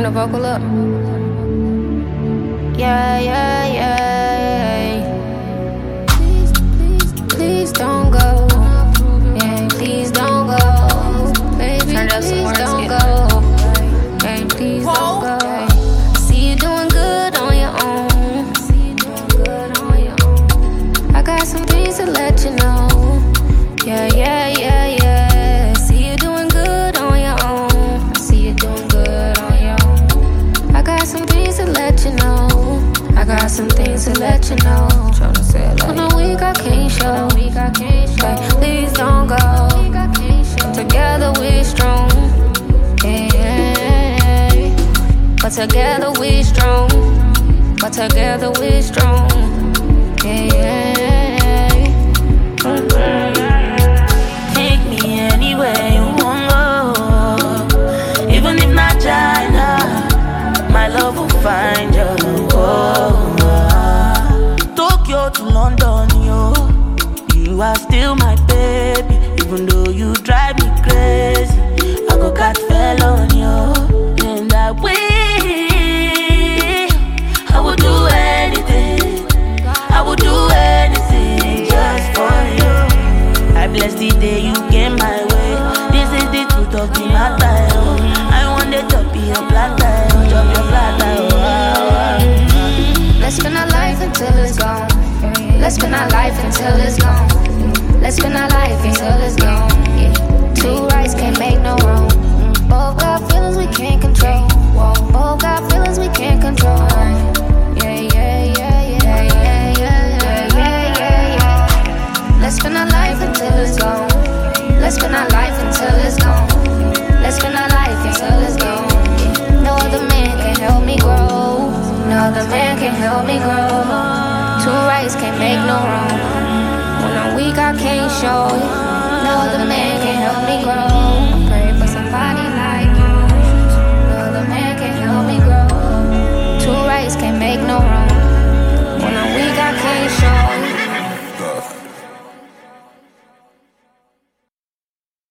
Turn the vocal up. Yeah, yeah, yeah. Please don't go. Yeah, please don't go. Baby, turn it up some more. Don't go. Yeah, please don't go. I see you doing good on your own. I got some things to let you know. Yeah, yeah, yeah, yeah. See you doing good on your own. I see you doing good on your own. I got some things to let you know. I got some things to let you know. Tryna say it like on a week I can't show. Like, please don't go. Together we're strong. Yeah. But together we're strong. But together we're strong. Yeah. Take me anywhere you wanna go. Even if not China, my love will find you. Tokyo to London, yo. You are still my baby. Even though you drive me crazy, I go catch fell on you. And I would do anything. I would do anything just for you. I bless the day you came my way. This is the truth of the matter. I want to chop your platter, chop your platter. Let's spend our life until it's gone. Let's spend our life until it's gone. Let's spend our life until it's gone. Yeah. Two rights can't make no wrong. Both got feelings we can't control. Both got feelings we can't control. Yeah, yeah, yeah, yeah, yeah, yeah, yeah, yeah, yeah. Let's spend our life until it's gone. Let's spend our life until it's gone. Let's spend our life until it's gone. Yeah. No other man can help me grow. No other man can help me grow. Two rights can't make no wrong. When I'm weak, I can't show it. No other man can help